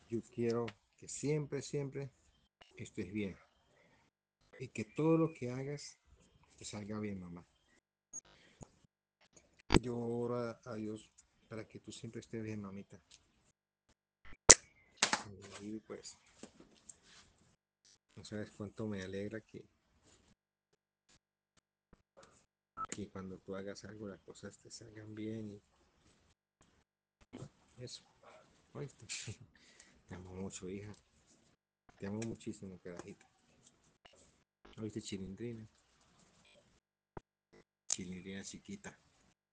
Yo quiero que siempre, siempre estés bien y que todo lo que hagas te salga bien, mamá. Yo oro a Dios para que tú siempre estés bien, mamita. Y pues, no sabes cuánto me alegra que cuando tú hagas algo las cosas te salgan bien y eso. ¿Oíste? Te amo mucho, hija. Te amo muchísimo, carajita. ¿Oíste, chilindrina? Chilindrina chiquita.